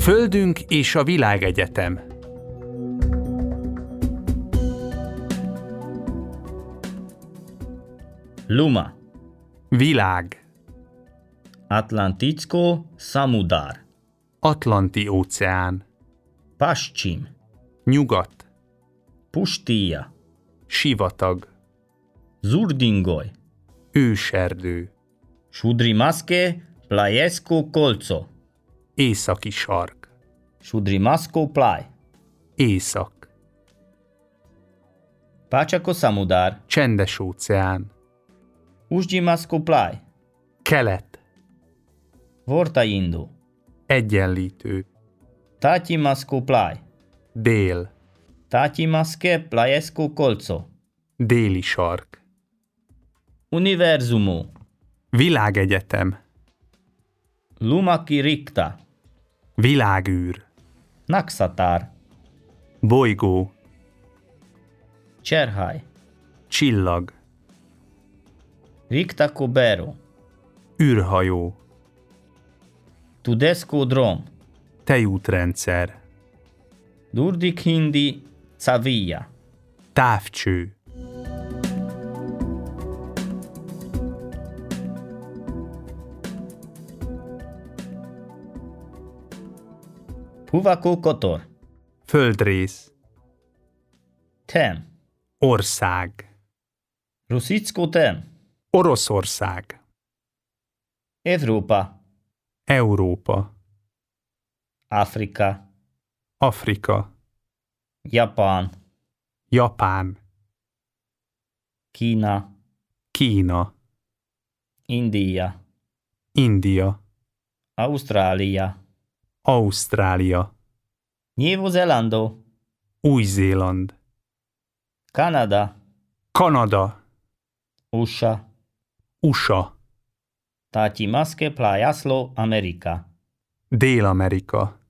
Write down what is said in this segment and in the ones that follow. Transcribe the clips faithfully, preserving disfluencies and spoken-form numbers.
Földünk és a világegyetem. Luma. Világ. Atlanticko samudar. Atlanti óceán. Paschim. Nyugat. Pustia. Sivatag. Zurdingoy. Őserdő. Shudrimaske playesko kolco. Északi sark. Shudrimasko play. Észak. Pachako samudar. Csendes óceán. Uzsgyimasko play. Kelet. Vorta indo. Egyenlítő. Tatyimasko play. Dél. Tatyimaske playesko kolco. Déli sark. Univerzumo. Világegyetem. Lumaki rikta. Világűr. Naksatár. Bolygó. Cserhaj. Csillag. Rikta kobero. űrhajó. Tudesko drom. Tejútrendszer. Durdik hindi Savia. Távcső. Huvako kotor. Földrész. Tem. Ország. Rusicko tem. Oroszország. Európa. Európa. Afrika. Afrika. Japán. Japán. Kína. Kína. India. India. Ausztrália. Ausztrália. Novo-Zélando. Új-Zéland. Kanada. Kanada. u es á. u es á. Tatyimaske plájászló Amerika. Dél-Amerika.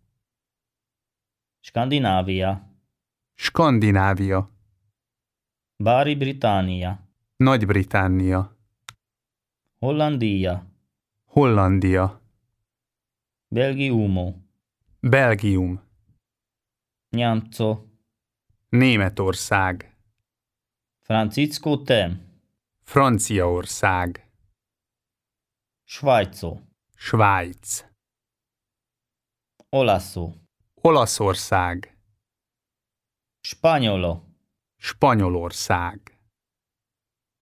Skandinávia. Skandinávia. Bári Británia. Nagy-Britannia. Hollandia. Hollandia. Belgiumo. Belgium. Nyamco. Németország. Franciszko tem. Franciaország. Svájco. Svájc. Olaszó. Olaszország. Spanyolo. Spanyolország.